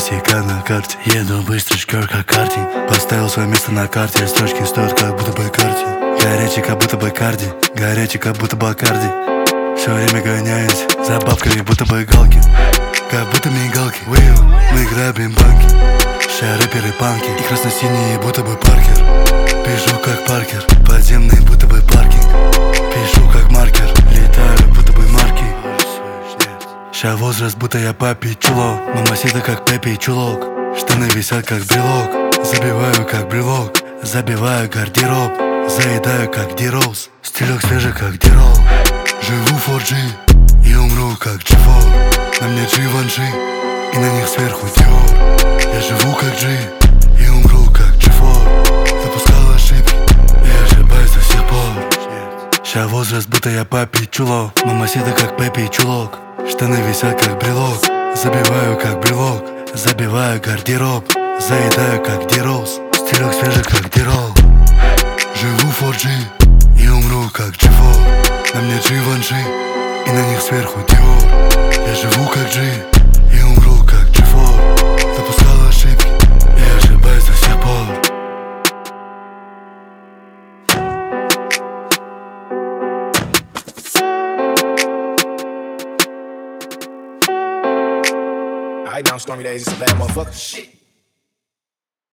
косяка на карте. Еду быстро, шкёр как картинг. Поставил свое место на карте. Строчки стоят как будто бы карте. Горячий как будто бы карди. Горячий как будто бы карди. Все время гоняюсь за бабками, будто бы галки. Как будто мигалки. Мы грабим банки. Рэперы, панки и красно-синие, будто бы Паркер. Пишу как Паркер, подземный, будто бы паркинг. Пишу как маркер, летаю, будто бы марки. Ща возраст, будто я папе чулок. Мамасита как Пеппи чулок. Штаны висят как брелок. Забиваю как брелок. Забиваю гардероб. Заедаю как Ди-Роуз. Стилек свежий как Ди-Роу. Живу 4G и умру как G4. На мне Givenchy и на них сверху Dior. Я живу как G и умру как G4. Допускал ошибки и ошибаюсь до сих пор. Ща возраст, будто я папе чулок. Мамасита как Пеппи чулок. Штаны висят как брелок. Забиваю как брелок. Забиваю гардероб. Заедаю как Ди-Роуз. Стилек свежий как Ди-Роу. Живу 4G и умру как G4. На мне Givenchy и на них сверху Dior. Я живу как G и умру как G4. Допускал ошибки и ошибаюсь до сих пор. Alright now, Stormy Days, it's a bad motherfucker. Shit.